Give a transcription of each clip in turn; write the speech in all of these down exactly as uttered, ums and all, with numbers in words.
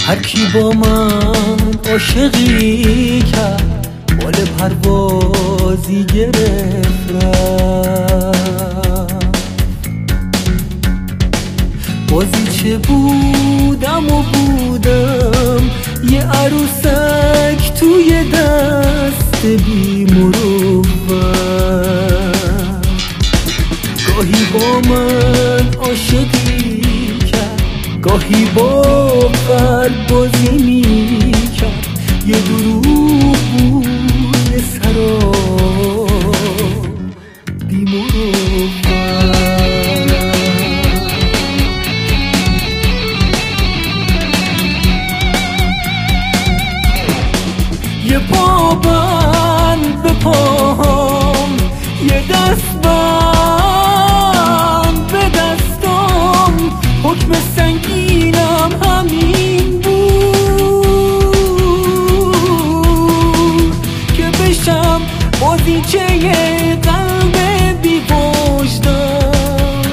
هر کی با من عاشقی کرد بال پروازی گرفت رفت. بازی چه بودم و بودم یه عروسک توی دست بی مروت. گاهی با من عاشقی کرد گاهی با قلب بازی میکرد. یه دروغ بود یه سراب بی مروت. یه پا بند به پاهم یه دست بند به دستم. حکم سنگینم همین بود که بشم بازیچه قلب بی وجدان.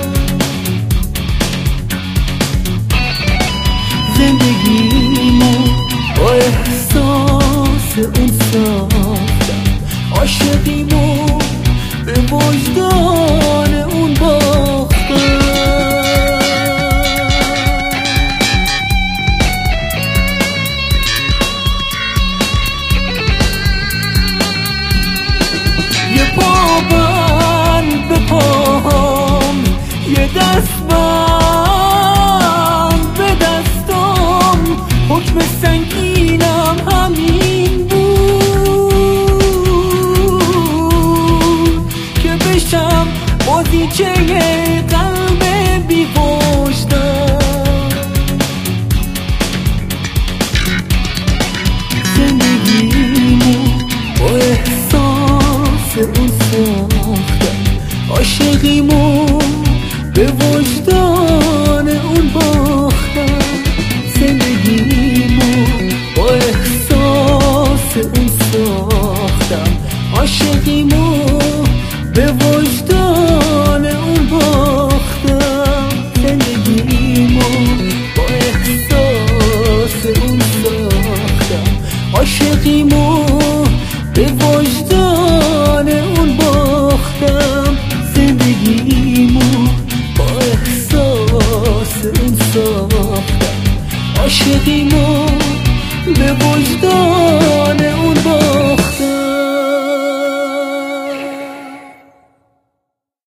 زندگیمو با احساس اون ساختم. عاشقیمو به وجدان اون باختم. یه پا بند به پاهم یه دست بند به دستم. حکم سنگینم همین بود که بشم بازیچه قلب بی وجدان. زندگیمو با احساس اون ساختم. عاشقیمو به وجدان اون باختم. زندگیمو با احساس اون ساختم. عاشقیمو به وجدان اون باختم. زندگیمو با احساس اون ساختم. عاشقیمو به وجدان اون باختم. زندگیمو با احساس اون ساختم. عاشقیمو به وجدان